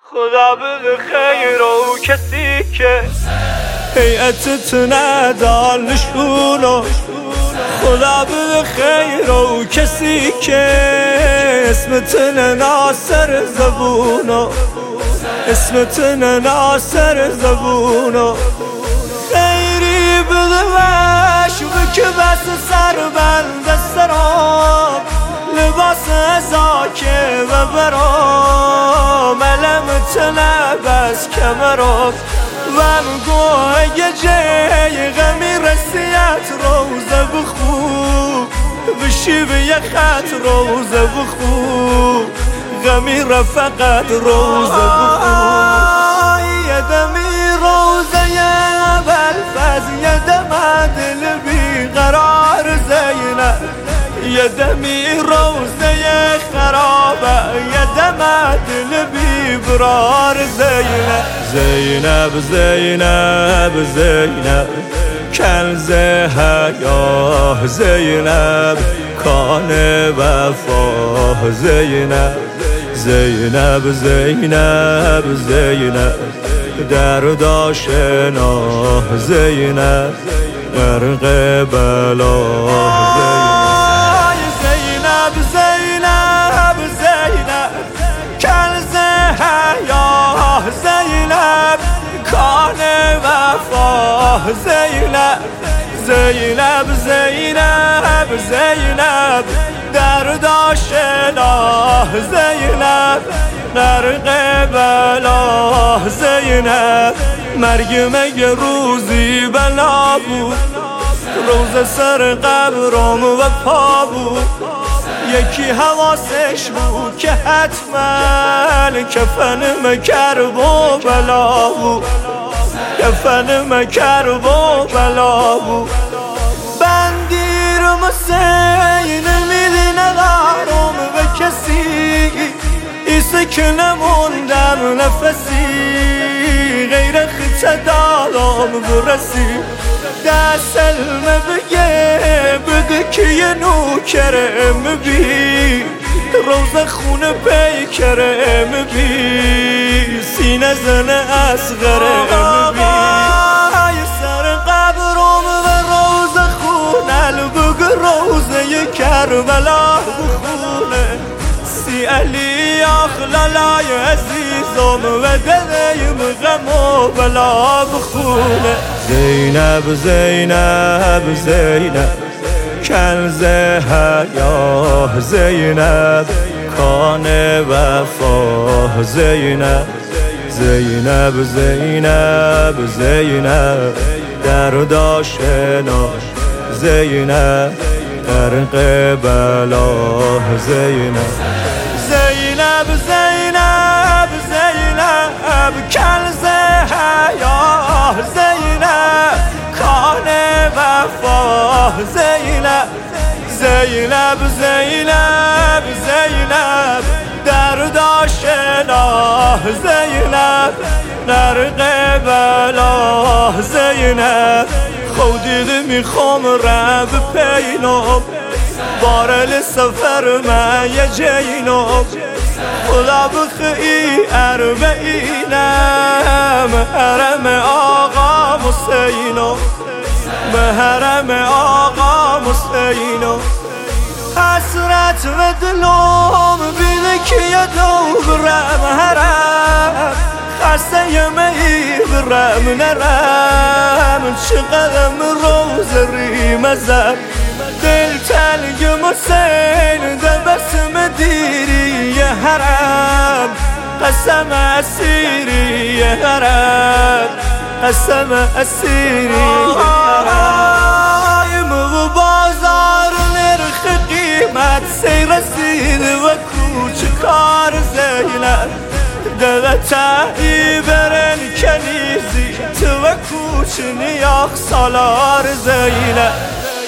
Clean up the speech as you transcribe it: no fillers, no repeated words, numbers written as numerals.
خدا بده خیر و کسی که هیئتت ندار نشونو، خدا بده خیر و کسی که اسمت ناصر زبونو، اسمت ناصر زبونو. خیری بده وش که بس سر بند سراب لباس ازاکه و برام علمت نبس کمراب من گوه جای غمی رسیت روزه بخو بشی به یه خط روزه بخو غمی رفقت روزه بخو یه دمی روزه یه بلفز یه دم دل بیقرار زینب یه دمی روزه خرابه یه دم دل بیقرار زینب زینب زینب زینب کنز حیاه زینب کان وفا زینب زینب زینب زینب درد آشنا زینب غرق بلا زینب زینب زینب کنز حیاه زینب کان وفا زینب زینب زینب زینب درد آشنا زینب غرق بلا زینب مرگ مگه روزی بلا بود روز سر قبرم و پا بود یکی حواسش بود که حتما کفنم کرب و بلا بود کفنم کرب و بلا بود بندیرم حسین میلی ندارم به کسی ایسه که نموندم نفسی غیر خیچه دادم برسی دستلم بگه که یه نوکرم بی روز خونه پیکرم بی سینه زن اصغرم بی سر قبرم و روز خونه بگه روزه کربلا بخونه سی علی آخلالای عزیزم و دلیم غم و بلا بخونه زینب زینب زینب کنز حیاه زینب کان وفا زینب زینب زینب زینب درد آشنا زینب غرق بلا زینب زینب زینب زینب کنز حیاه زینب کان وفا زینب زینب زینب زینب درد آشنا زینب غرق بلا زینب خودید میخوام رب پینم بارل سفر من یه جینم خدا بخی اربعینم حرم آقا حسینم به حرم آقا حسینم حسرت و دلم بیده که یه دورم حرم خسته یه میبرم نرم چقدرم روز ریم زد دل تلگم حسین دبسم دیری یه حرم قسم اسیری یه حرم قسم اسیری یه حرم و بازار نرخ قیمت سی رسید و کوچکار زینب دلتایی برن کنیزی تو و کوچنی آخ سالار زینب